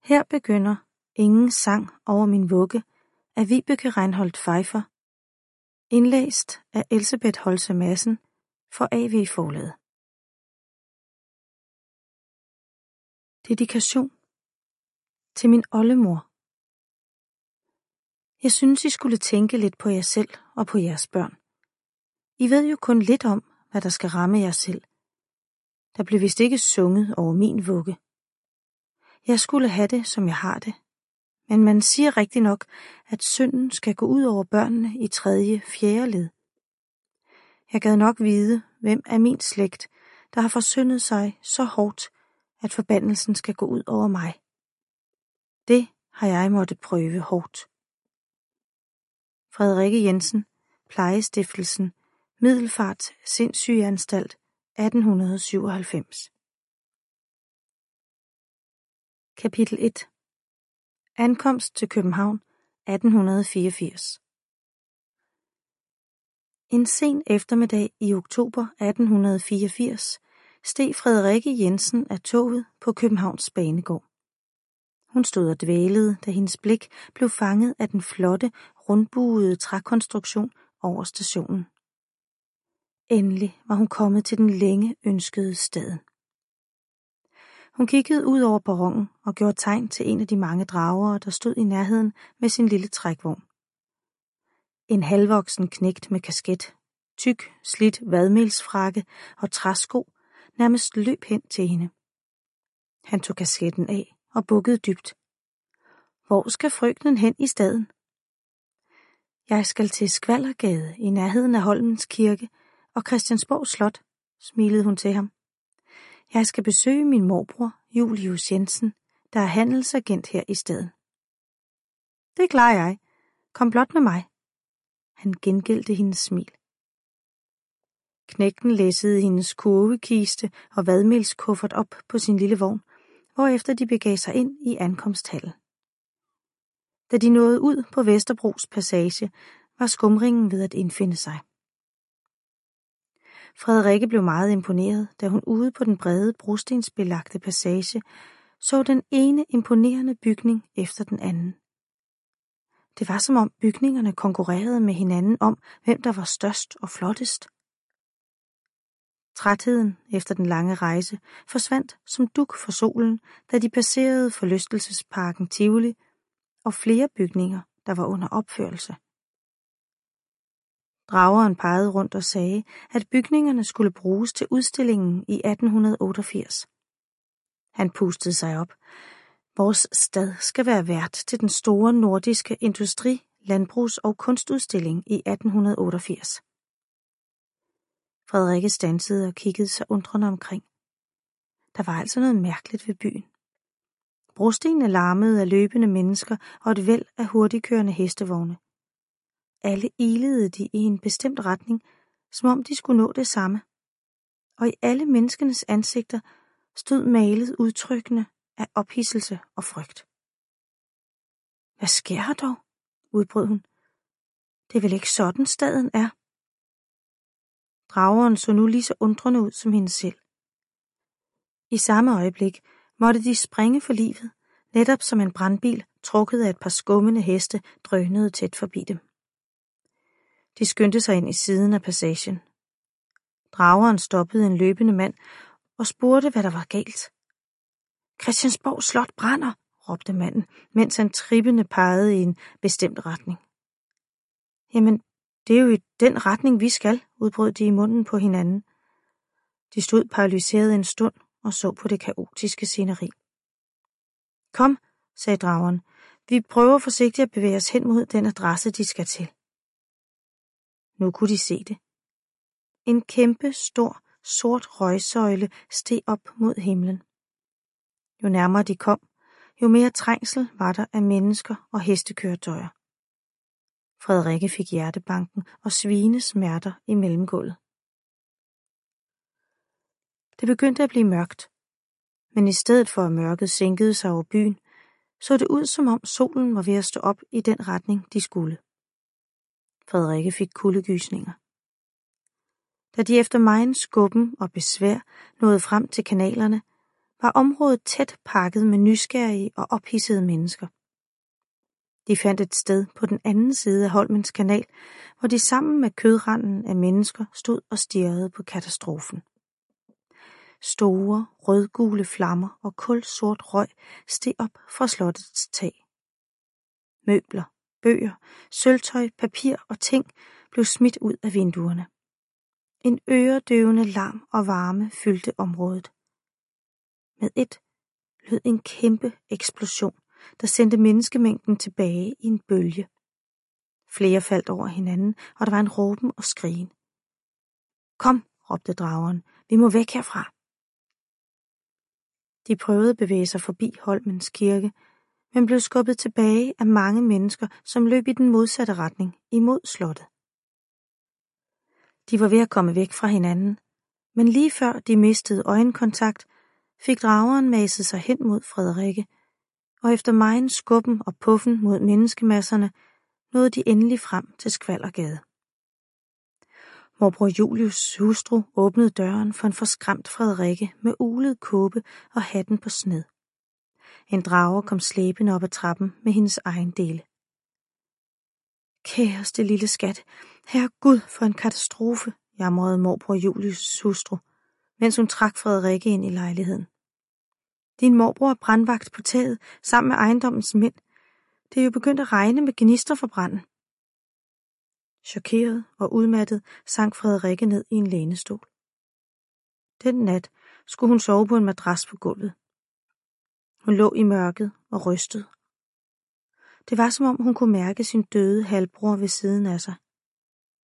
Her begynder Ingen sang over min vugge af Vibeke Reinholt Pfeiffer, indlæst af Elsebeth Holtze Madsen for AV Forlaget. Dedikation til min oldemor. Jeg synes, I skulle tænke lidt på jer selv og på jeres børn. I ved jo kun lidt om, hvad der skal ramme jer selv. Der blev vist ikke sunget over min vugge. Jeg skulle have det, som jeg har det. Men man siger rigtig nok, at synden skal gå ud over børnene i 3., 4. led. Jeg gad nok vide, hvem af min slægt, der har forsyndet sig så hårdt, at forbandelsen skal gå ud over mig. Det har jeg måtte prøve hårdt. Frederikke Jensen, Plejestiftelsen, Middelfart Sindssygeanstalt, 1897. Kapitel 1. Ankomst til København 1884. En sen eftermiddag i oktober 1884 steg Frederikke Jensen af toget på Københavns Banegård. Hun stod og dvælede, da hendes blik blev fanget af den flotte, rundbuede trækonstruktion over stationen. Endelig var hun kommet til den længe ønskede staden. Hun kiggede ud over perronen og gjorde tegn til en af de mange dragere, der stod i nærheden med sin lille trækvogn. En halvvoksen knægt med kasket, tyk, slidt vadmelsfrakke og træsko nærmest løb hen til hende. Han tog kasketten af og bukkede dybt. Hvor skal frøkenen hen i staden? Jeg skal til Skvaldergade i nærheden af Holmens Kirke og Christiansborg Slot, smilede hun til ham. Jeg skal besøge min morbror, Julius Jensen, der er handelsagent her i staden. Det klarer jeg. Kom blot med mig. Han gengældte hendes smil. Knægten læssede hendes kurvekiste og vadmelskuffert op på sin lille vogn, hvorefter de begav sig ind i ankomsthallen. Da de nåede ud på Vesterbros Passage, var skumringen ved at indfinde sig. Frederikke blev meget imponeret, da hun ude på den brede brostensbelagte passage så den ene imponerende bygning efter den anden. Det var som om bygningerne konkurrerede med hinanden om, hvem der var størst og flottest. Trætheden efter den lange rejse forsvandt som dug for solen, da de passerede forlystelsesparken Tivoli og flere bygninger, der var under opførelse. Drageren pegede rundt og sagde, at bygningerne skulle bruges til udstillingen i 1888. Han pustede sig op. Vores stad skal være vært til den store nordiske industri-, landbrugs- og kunstudstilling i 1888. Frederikke standsede og kiggede sig undrende omkring. Der var altså noget mærkeligt ved byen. Brostenene larmede af løbende mennesker og et væld af hurtigkørende hestevogne. Alle ilede de i en bestemt retning, som om de skulle nå det samme. Og i alle menneskenes ansigter stod malet udtrykkende af ophidselse og frygt. Hvad sker her dog? Udbrød hun. Det er vel ikke sådan staden er? Drageren så nu lige så undrende ud som hende selv. I samme øjeblik måtte de springe for livet, netop som en brandbil trukket af et par skummende heste drønede tæt forbi dem. De skyndte sig ind i siden af passagen. Drageren stoppede en løbende mand og spurgte, hvad der var galt. Christiansborg Slot brænder, råbte manden, mens han trippende pegede i en bestemt retning. Jamen, det er jo i den retning, vi skal, udbrød de i munden på hinanden. De stod paralyseret en stund og så på det kaotiske sceneri. Kom, sagde drageren, vi prøver forsigtigt at bevæge os hen mod den adresse, de skal til. Nu kunne de se det. En kæmpe, stor, sort røgsøjle steg op mod himlen. Jo nærmere de kom, jo mere trængsel var der af mennesker og hestekøretøjer. Frederikke fik hjertebanken og svine smerter i mellemgulvet. Det begyndte at blive mørkt, men i stedet for at mørket sænkede sig over byen, så det ud som om solen var ved at stå op i den retning, de skulle. Frederikke fik kuldegysninger. Da de efter megen skubben og besvær nåede frem til kanalerne, var området tæt pakket med nysgerrige og ophidsede mennesker. De fandt et sted på den anden side af Holmens Kanal, hvor de sammen med kødranden af mennesker stod og stirrede på katastrofen. Store, rødgule flammer og kulsort røg steg op fra slottets tag. Møbler, bøger, sølvtøj, papir og ting blev smidt ud af vinduerne. En øredøvende larm og varme fyldte området. Med et lød en kæmpe eksplosion, der sendte menneskemængden tilbage i en bølge. Flere faldt over hinanden, og der var en råben og skrigen. Kom, råbte drageren, vi må væk herfra. De prøvede at bevæge sig forbi Holmens Kirke, men blev skubbet tilbage af mange mennesker, som løb i den modsatte retning, imod slottet. De var ved at komme væk fra hinanden, men lige før de mistede øjenkontakt, fik drageren maset sig hen mod Frederikke, og efter megen skubben og puffen mod menneskemasserne, nåede de endelig frem til Skvaldergade. Morbror Julius' hustru åbnede døren for en forskræmt Frederikke med ulet kåbe og hatten på sned. En drager kom slæbende op ad trappen med hendes egen dele. Kæreste lille skat, herre Gud for en katastrofe, jamrede morbror Julius' hustru, mens hun trak Frederikke ind i lejligheden. Din morbror er brandvagt på taget sammen med ejendommens mænd. Det er jo begyndt at regne med gnister fra branden. Chokeret og udmattet sank Frederikke ned i en lænestol. Den nat skulle hun sove på en madras på gulvet. Hun lå i mørket og rystede. Det var som om hun kunne mærke sin døde halvbror ved siden af sig.